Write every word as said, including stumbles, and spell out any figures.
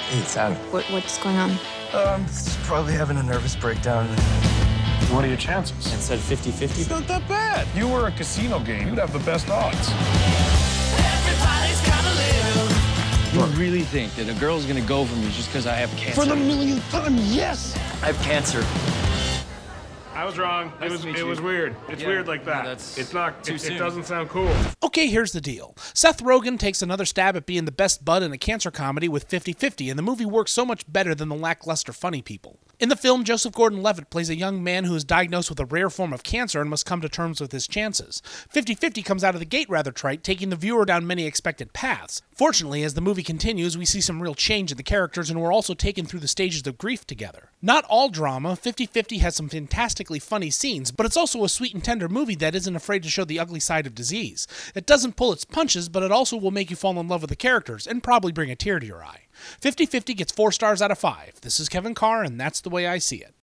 Hey, Sam. What, what's going on? Um, probably having a nervous breakdown. What are your chances? It said fifty fifty. It's not that bad. You were a casino game, you'd have the best odds. Everybody's gotta live. You really think that a girl's gonna go for me just because I have cancer? For the millionth time, yes! I have cancer. I was wrong. Nice it was to meet it you. was weird. It's Yeah, weird like that. no, that's it's not. too It, it soon. doesn't sound cool. Okay, here's the deal. Seth Rogen takes another stab at being the best bud in a cancer comedy with fifty fifty, and the movie works so much better than the lackluster funny people. In the film, Joseph Gordon-Levitt plays a young man who is diagnosed with a rare form of cancer and must come to terms with his chances. fifty fifty comes out of the gate rather trite, taking the viewer down many expected paths. Fortunately, as the movie continues, we see some real change in the characters, and we're also taken through the stages of grief together. Not all drama, fifty fifty has some fantastically funny scenes, but it's also a sweet and tender movie that isn't afraid to show the ugly side of disease. It doesn't pull its punches, but it also will make you fall in love with the characters, and probably bring a tear to your eye. fifty fifty gets four stars out of five. This is Kevin Carr, and that's the way I see it.